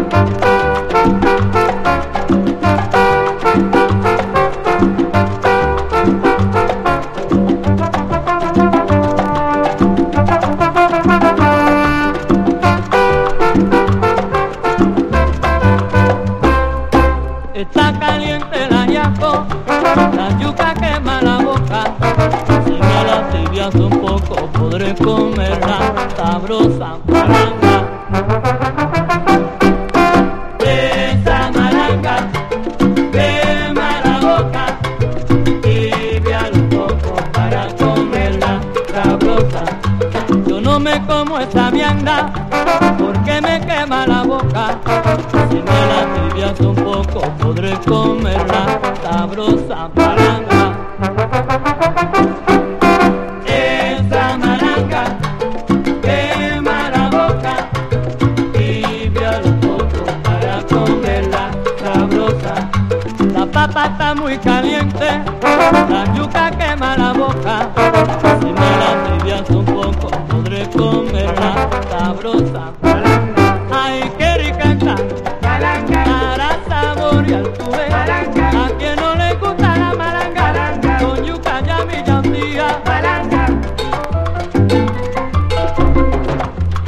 Está caliente el ajiaco, la yuca quema la boca. Si me la tibias un poco podré comerla, sabrosa malanga. Esa malanga quema la boca, tibiala un poco para comerla, sabrosa. Yo no me como esa vianda porque me quema la boca. Si me la tibias un poco podré comerla, sabrosa malanga. Esa malanga quema la boca, tibiala un poco para comerla, sabrosa. La papa está muy caliente, la yuca quema la boca. Si me la tibias un poco podré comerla, sabrosa malanga. Ay, qué rica está, para saborear tu vez.